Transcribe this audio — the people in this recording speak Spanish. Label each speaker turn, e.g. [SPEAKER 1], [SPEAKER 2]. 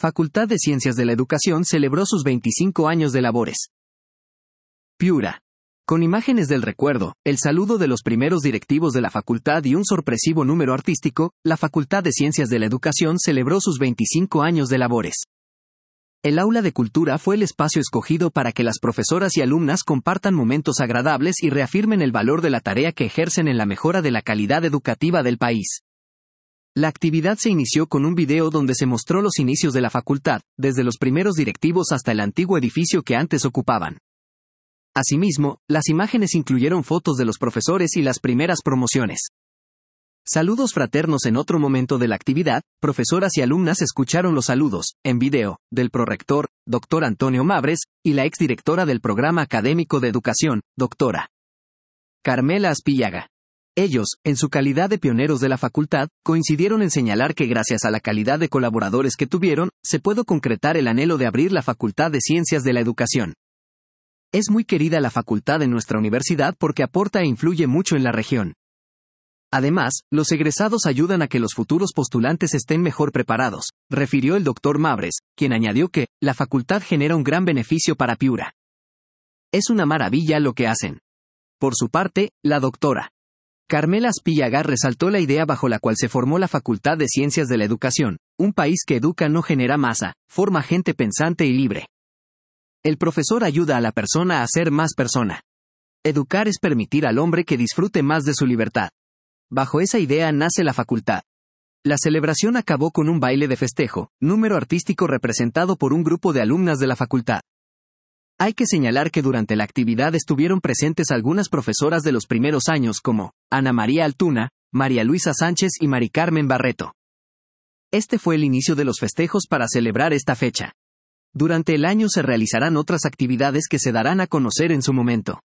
[SPEAKER 1] Facultad de Ciencias de la Educación celebró sus 25 años de labores. Piura. Con imágenes del recuerdo, el saludo de los primeros directivos de la facultad y un sorpresivo número artístico, la Facultad de Ciencias de la Educación celebró sus 25 años de labores. El aula de cultura fue el espacio escogido para que las profesoras y alumnas compartan momentos agradables y reafirmen el valor de la tarea que ejercen en la mejora de la calidad educativa del país. La actividad se inició con un video donde se mostró los inicios de la facultad, desde los primeros directivos hasta el antiguo edificio que antes ocupaban. Asimismo, las imágenes incluyeron fotos de los profesores y las primeras promociones. Saludos fraternos. En otro momento de la actividad, profesoras y alumnas escucharon los saludos, en video, del prorector, Dr. Antonio Mabres, y la exdirectora del Programa Académico de Educación, Dra. Carmela Aspillaga. Ellos, en su calidad de pioneros de la facultad, coincidieron en señalar que gracias a la calidad de colaboradores que tuvieron, se pudo concretar el anhelo de abrir la Facultad de Ciencias de la Educación. Es muy querida la facultad en nuestra universidad porque aporta e influye mucho en la región. Además, los egresados ayudan a que los futuros postulantes estén mejor preparados, refirió el Dr. Mabres, quien añadió que, la facultad genera un gran beneficio para Piura. Es una maravilla lo que hacen. Por su parte, la Dra. Carmela Aspillaga resaltó la idea bajo la cual se formó la Facultad de Ciencias de la Educación: un país que educa no genera masa, forma gente pensante y libre. El profesor ayuda a la persona a ser más persona. Educar es permitir al hombre que disfrute más de su libertad. Bajo esa idea nace la facultad. La celebración acabó con un baile de festejo, número artístico representado por un grupo de alumnas de la facultad. Hay que señalar que durante la actividad estuvieron presentes algunas profesoras de los primeros años como Ana María Altuna, María Luisa Sánchez y Mari Carmen Barreto. Este fue el inicio de los festejos para celebrar esta fecha. Durante el año se realizarán otras actividades que se darán a conocer en su momento.